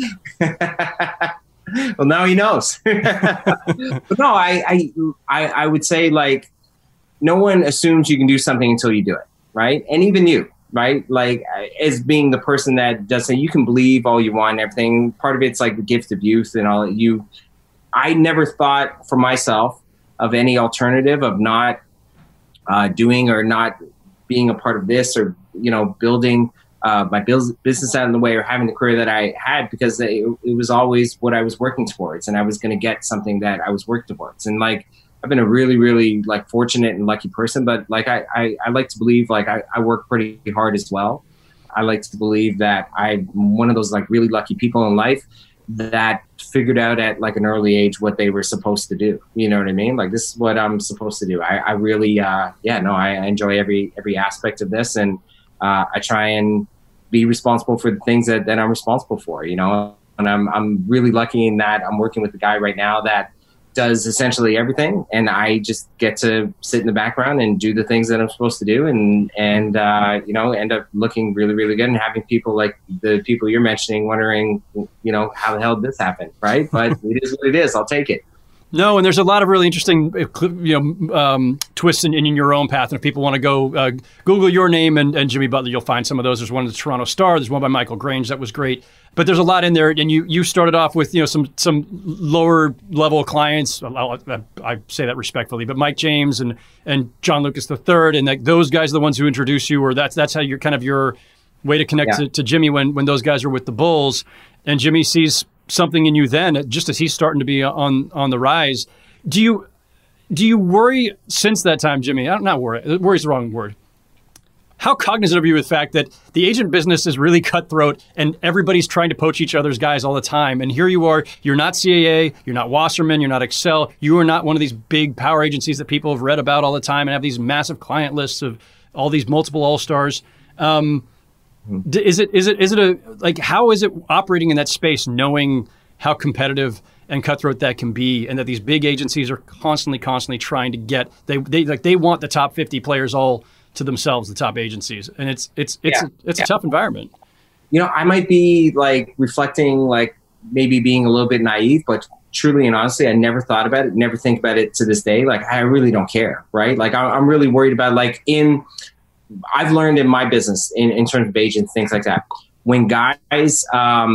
Well, now he knows. But no, I would say, like, no one assumes you can do something until you do it, right? And even you, right? Like, as being the person that does say you can believe all you want and everything, part of it's like the gift of youth and all. I never thought for myself of any alternative of not doing or not being a part of this or, you know, building my business out in the way or having the career that I had, because it was always what I was working towards, and I was going to get something that I was working towards. And like, I've been a really, really like fortunate and lucky person, but like, I like to believe like I work pretty hard as well. I like to believe that I'm one of those like really lucky people in life that figured out at like an early age what they were supposed to do. You know what I mean? Like, this is what I'm supposed to do. I really, I enjoy every aspect of this, and I try and be responsible for the things that I'm responsible for, you know, and I'm really lucky in that I'm working with a guy right now that does essentially everything, and I just get to sit in the background and do the things that I'm supposed to do, and you know, end up looking really, really good and having people like the people you're mentioning wondering, you know, how the hell did this happen, right? But it is what it is. I'll take it. No, and there's a lot of really interesting, twists in your own path. And if people want to go Google your name and Jimmy Butler, you'll find some of those. There's one in the Toronto Star. There's one by Michael Grange that was great. But there's a lot in there. And you started off with, you know, some lower level clients. I say that respectfully, but Mike James and John Lucas III, and like those guys are the ones who introduce you, or that's how you're kind of your way to connect to Jimmy when those guys are with the Bulls, and Jimmy sees something in you then, just as he's starting to be on the rise. Do you worry since that time, Jimmy? Not worry. Worry is the wrong word. How cognizant are you of the fact that the agent business is really cutthroat and everybody's trying to poach each other's guys all the time? And here you are, you're not CAA, you're not Wasserman, you're not Excel, you are not one of these big power agencies that people have read about all the time and have these massive client lists of all these multiple all-stars. Is it like, how is it operating in that space, knowing how competitive and cutthroat that can be, and that these big agencies are constantly trying to get, they want the top 50 players all to themselves, the top agencies, and it's a tough environment. You know, I might be like reflecting, like maybe being a little bit naive, but truly and honestly, I never thought about it, never think about it to this day. Like, I really don't care, right? Like, I'm really worried about, like, I've learned in my business in terms of agents, things like that. When guys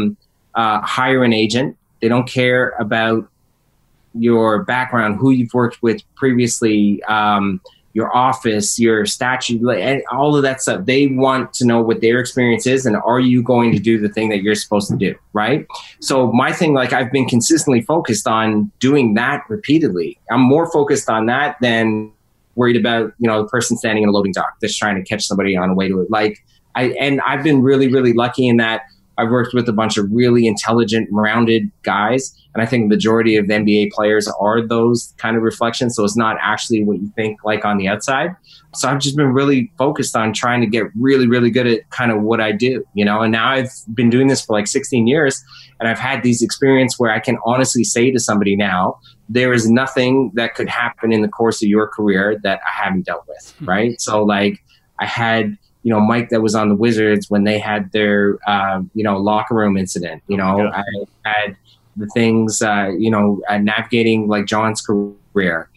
hire an agent, they don't care about your background, who you've worked with previously, your office, your statute, and all of that stuff. They want to know what their experience is, and are you going to do the thing that you're supposed to do, right? So my thing, like, I've been consistently focused on doing that repeatedly. I'm more focused on that than worried about, you know, the person standing in a loading dock that's trying to catch somebody on the way to it. Like, I've been really, really lucky in that I've worked with a bunch of really intelligent, rounded guys. And I think the majority of NBA players are those kind of reflections. So it's not actually what you think like on the outside. So I've just been really focused on trying to get really, really good at kind of what I do, you know, and now I've been doing this for like 16 years and I've had these experiences where I can honestly say to somebody now, there is nothing that could happen in the course of your career that I haven't dealt with, right? So like, I had, you know, Mike that was on the Wizards when they had their, locker room incident. You know, I had the things, navigating like John's career,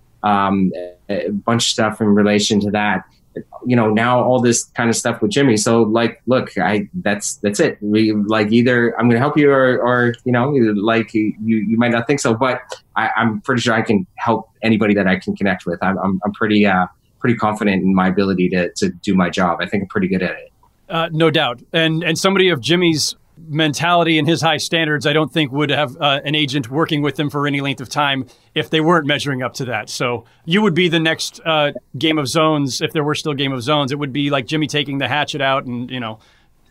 a bunch of stuff in relation to that. You know, now all this kind of stuff with Jimmy. So like, look, that's it. We like, either I'm going to help you or you know, like you might not think so, but I'm pretty sure I can help anybody that I can connect with. I'm pretty confident in my ability to do my job. I think I'm pretty good at it. No doubt. And somebody of Jimmy's mentality and his high standards, I don't think would have an agent working with him for any length of time if they weren't measuring up to that. So you would be the next Game of Zones, if there were still Game of Zones. It would be like Jimmy taking the hatchet out and, you know.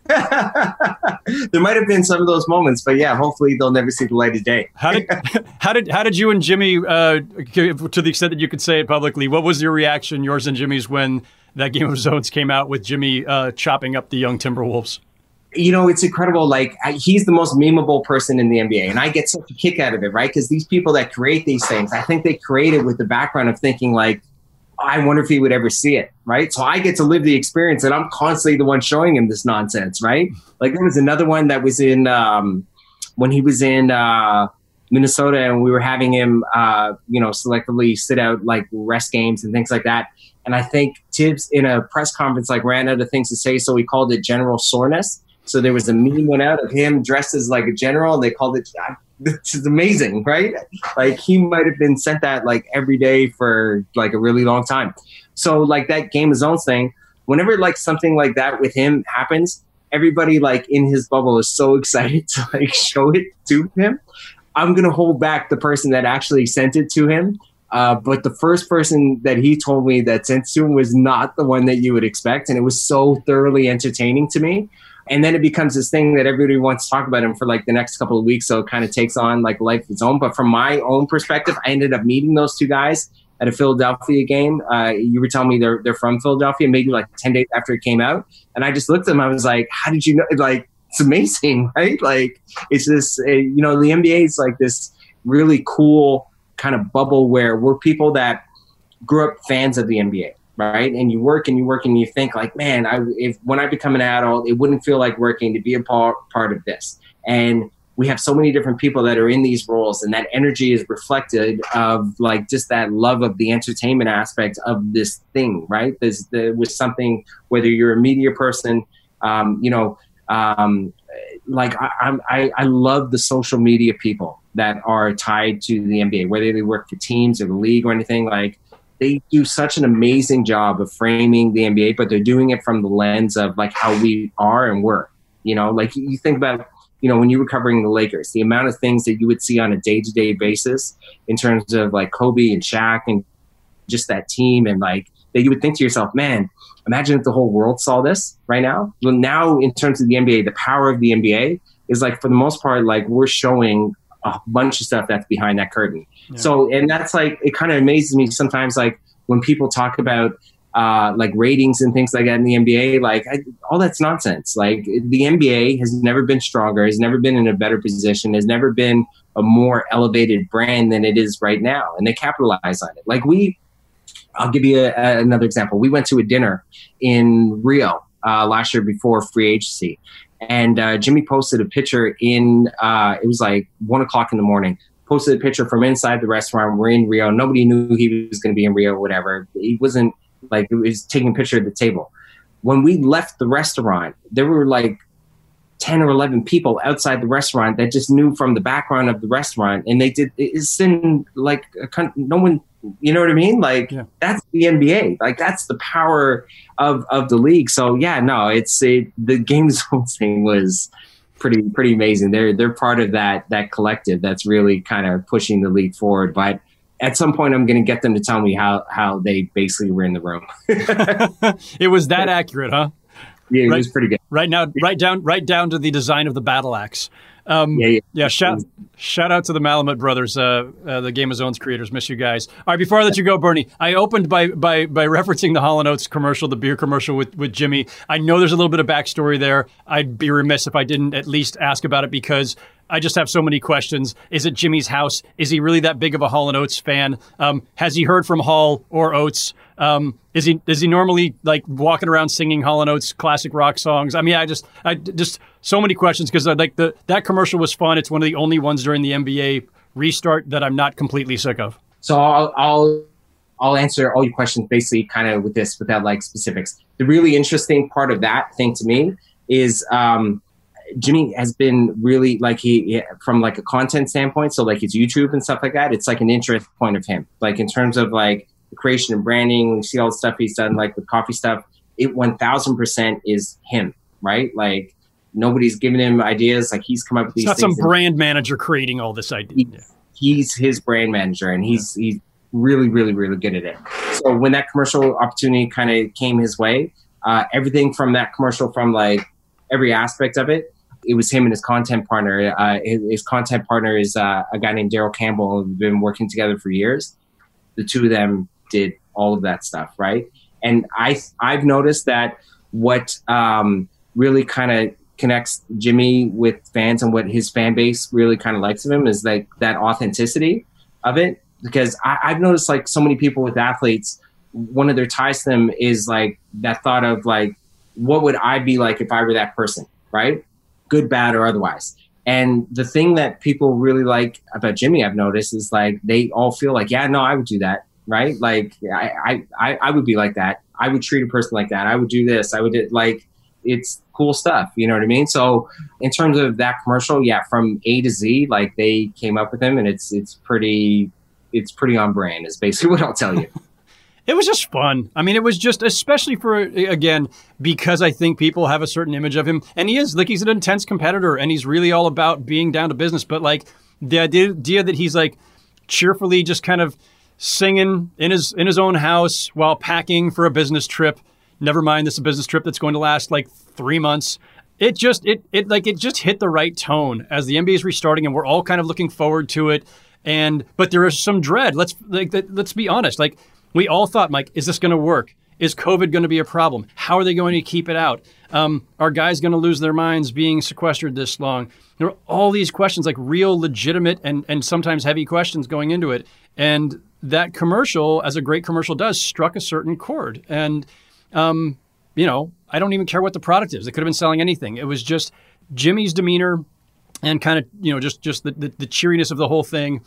There might have been some of those moments, but yeah, hopefully they'll never see the light of day. How did you and Jimmy, to the extent that you could say it publicly, what was your reaction, yours and Jimmy's, when that Game of Zones came out with Jimmy chopping up the young Timberwolves? It's incredible. Like, he's the most memeable person in the NBA, and I get such a kick out of it, right? Because these people that create these things, I think they create it with the background of thinking like, I wonder if he would ever see it, right? So I get to live the experience, and I'm constantly the one showing him this nonsense, right? Like, there was another one that was in when he was in Minnesota, and we were having him, selectively sit out like rest games and things like that. And I think Tibbs in a press conference like ran out of things to say, so he called it General Soreness. So there was a meme went out of him dressed as like a general, and they called it. This is amazing, right? Like, he might have been sent that like every day for like a really long time. So like that Game of Zones thing, whenever like something like that with him happens, everybody like in his bubble is so excited to like show it to him. I'm going to hold back the person that actually sent it to him. But the first person that he told me that sent it to him was not the one that you would expect. And it was so thoroughly entertaining to me. And then it becomes this thing that everybody wants to talk about him for like the next couple of weeks. So it kind of takes on like life of its own. But from my own perspective, I ended up meeting those two guys at a Philadelphia game. You were telling me they're from Philadelphia, maybe like 10 days after it came out. And I just looked at them. I was like, how did you know? Like, it's amazing, right? Like, it's this, the NBA is like this really cool kind of bubble where we're people that grew up fans of the NBA. Right. And you work and you think like, man, when I become an adult, it wouldn't feel like working to be a part of this. And we have so many different people that are in these roles, and that energy is reflected of like just that love of the entertainment aspect of this thing. Right. There was something, whether you're a media person, I love the social media people that are tied to the NBA, whether they work for teams or the league or anything. Like, they do such an amazing job of framing the NBA, but they're doing it from the lens of like how we are and were. Like, you think about, when you were covering the Lakers, the amount of things that you would see on a day-to-day basis in terms of like Kobe and Shaq and just that team, and like that you would think to yourself, man, imagine if the whole world saw this right now. Well, now in terms of the NBA, the power of the NBA is like, for the most part, like we're showing a bunch of stuff that's behind that curtain. Yeah. So, and that's like, it kind of amazes me sometimes, like when people talk about like ratings and things like that in the NBA, like all that's nonsense. Like, the NBA has never been stronger, has never been in a better position, has never been a more elevated brand than it is right now. And they capitalize on it. Like, I'll give you another example. We went to a dinner in Rio last year before free agency. And Jimmy posted a picture it was like 1:00 in the morning, posted a picture from inside the restaurant. We're in Rio. Nobody knew he was going to be in Rio or whatever. He wasn't like, he was taking a picture at the table. When we left the restaurant, there were like 10 or 11 people outside the restaurant that just knew from the background of the restaurant. And it's in like, no one, you know what I mean? Like, yeah. That's the NBA. Like, that's the power of the league. So yeah, no, the Game Zones thing was pretty amazing. They're part of that collective that's really kind of pushing the league forward. But at some point, I'm going to get them to tell me how they basically were in the room. It was that accurate, huh? Yeah, it was pretty good. Right down to the design of the battle axe. Shout out to the Malamut brothers, the Game of Zones creators. Miss you guys. All right, before I let you go, Bernie, I opened by referencing the Hall & Oates commercial, the beer commercial with Jimmy. I know there's a little bit of backstory there. I'd be remiss if I didn't at least ask about it, because I just have so many questions. Is it Jimmy's house? Is he really that big of a Hall & Oates fan? Has he heard from Hall or Oates? Is he normally like walking around singing Hall & Oates classic rock songs? I mean, I just so many questions, because like that commercial was fun. It's one of the only ones during the NBA restart that I'm not completely sick of. So I'll answer all your questions basically kind of with this without like specifics. The really interesting part of that thing to me is Jimmy has been really like he from like a content standpoint. So like his YouTube and stuff like that, it's like an interest point of him. Like in terms of like the creation and branding, you see all the stuff he's done like with coffee stuff. It 1000% is him, right? Like nobody's giving him ideas. Like he's come up with these things. It's not some brand manager creating all this idea. He's his brand manager, and he's really, really, really good at it. So when that commercial opportunity kind of came his way, everything from that commercial, from like every aspect of it, it was him and his content partner. His content partner is a guy named Daryl Campbell, who've been working together for years. The two of them did all of that stuff, right? And I've noticed that what really kind of connects Jimmy with fans and what his fan base really kind of likes of him is like that authenticity of it. Because I've noticed like so many people with athletes, one of their ties to them is like that thought of like, what would I be like if I were that person, right? Good, bad, or otherwise. And the thing that people really like about Jimmy, I've noticed, is like they all feel like, yeah, no, I would do that, right? Like I would be like that. I would treat a person like that. I would do this. I would do, like, it's cool stuff. You know what I mean? So in terms of that commercial, yeah, from A to Z, like they came up with him, and it's pretty on brand is basically what I'll tell you. It was just fun. I mean, it was just, especially for, again, because I think people have a certain image of him, and he is, like, he's an intense competitor, and he's really all about being down to business. But like the idea that he's like cheerfully just kind of singing in his own house while packing for a business trip. Never mind, this is a business trip that's going to last like 3 months. It just hit the right tone as the NBA is restarting, and we're all kind of looking forward to it. But there is some dread. Let's be honest. Like, we all thought, Mike, is this going to work? Is COVID going to be a problem? How are they going to keep it out? Are guys going to lose their minds being sequestered this long? There are all these questions, like real, legitimate, and sometimes heavy questions going into it. And that commercial, as a great commercial does, struck a certain chord. And, you know, I don't even care what the product is. It could have been selling anything. It was just Jimmy's demeanor and kind of, you know, just the cheeriness of the whole thing.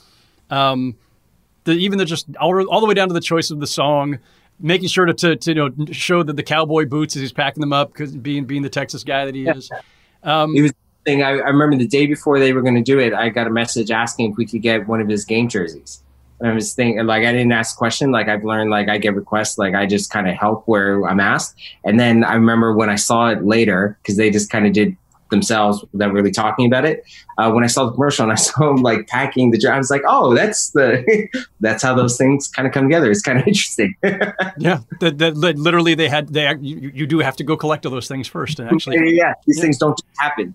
Just all the way down to the choice of the song, making sure to you know, show that the cowboy boots as he's packing them up, because being the Texas guy that he is. He was thing. I remember the day before they were going to do it, I got a message asking if we could get one of his game jerseys. And I was thinking, like, I didn't ask a question. Like, I've learned, like, I get requests. Like, I just kind of help where I'm asked. And then I remember when I saw it later, because they just kind of did themselves without really talking about it. When I saw the commercial and I saw him like packing the jersey, I was like, oh, that's how those things kind of come together. It's kind of interesting. Yeah, literally you do have to go collect all those things first. And actually, yeah, these things don't just happen.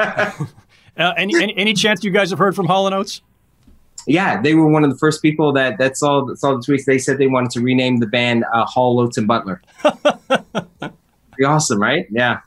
Any chance you guys have heard from Hall & Oates? Yeah, they were one of the first people that saw the tweets. They said they wanted to rename the band Hall, Oates, and Butler. Pretty awesome, right? Yeah.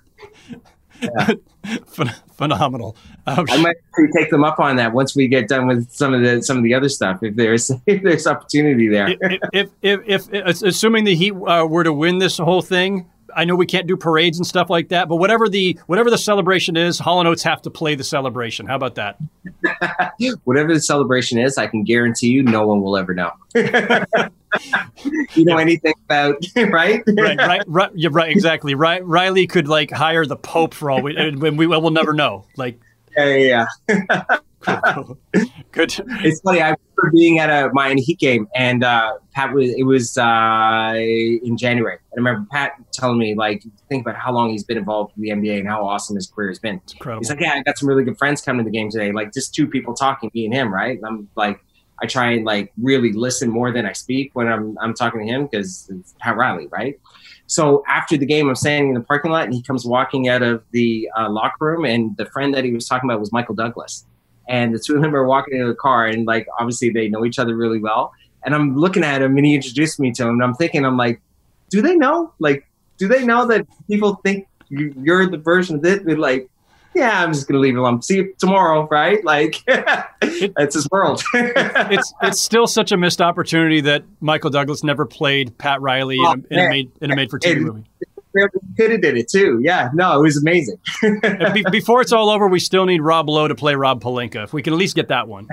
Phenomenal. I might take them up on that once we get done with some of the other stuff. If there's opportunity there. if assuming the Heat were to win this whole thing, I know we can't do parades and stuff like that, but whatever the celebration is, Hall & Oates have to play the celebration. How about that? Whatever the celebration is, I can guarantee you, no one will ever know. You know anything about, right? Right. You're right. Exactly. Riley could like hire the Pope for all we will never know. Like, yeah. Cool. Good. It's funny. I remember being at a Miami Heat game, and Pat was in January. I remember Pat telling me, like, think about how long he's been involved in the NBA and how awesome his career has been. It's incredible. He's like, yeah, I got some really good friends coming to the game today. Like, just two people talking, me and him, right? And I'm like, I try and like really listen more than I speak when I'm talking to him, because it's Pat Riley, right? So after the game, I'm standing in the parking lot, and he comes walking out of the locker room, and the friend that he was talking about was Michael Douglas. And the two of them are walking into the car, and like obviously they know each other really well. And I'm looking at him, and he introduced me to him, and I'm thinking, I'm like, do they know? Like, do they know that people think you're the version of this? They're like, yeah, I'm just gonna leave it alone. See you tomorrow, right? Like, that's his world. it's still such a missed opportunity that Michael Douglas never played Pat Riley in a made-for-TV movie. Could have did it too. Yeah, no, it was amazing. Before it's all over, we still need Rob Lowe to play Rob Pelinka. If we can at least get that one.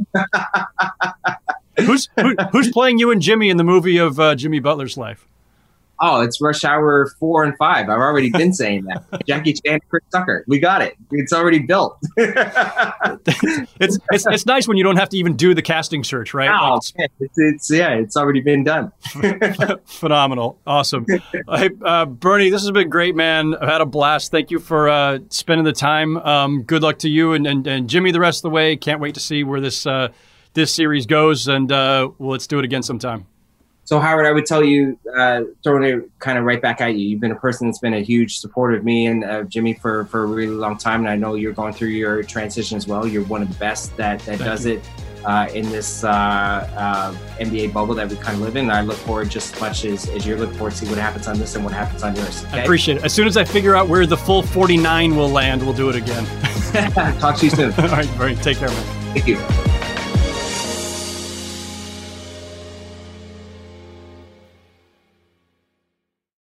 Who's playing you and Jimmy in the movie of Jimmy Butler's life? Oh, it's Rush Hour 4 and 5. I've already been saying that. Jackie Chan, Chris Tucker. We got it. It's already built. It's nice when you don't have to even do the casting search, right? Oh, like it's already been done. Phenomenal. Awesome. Hey, Bernie, this has been great, man. I've had a blast. Thank you for spending the time. Good luck to you and Jimmy the rest of the way. Can't wait to see where this series goes, and let's do it again sometime. So, Howard, I would tell you, throwing it kind of right back at you, you've been a person that's been a huge supporter of me and Jimmy for a really long time, and I know you're going through your transition as well. You're one of the best that does it. in this NBA bubble that we kind of live in. I look forward just as much as you're looking forward to see what happens on this and what happens on yours. Okay? I appreciate it. As soon as I figure out where the full 49 will land, we'll do it again. Talk to you soon. All right, Bernie, take care, man. Thank you.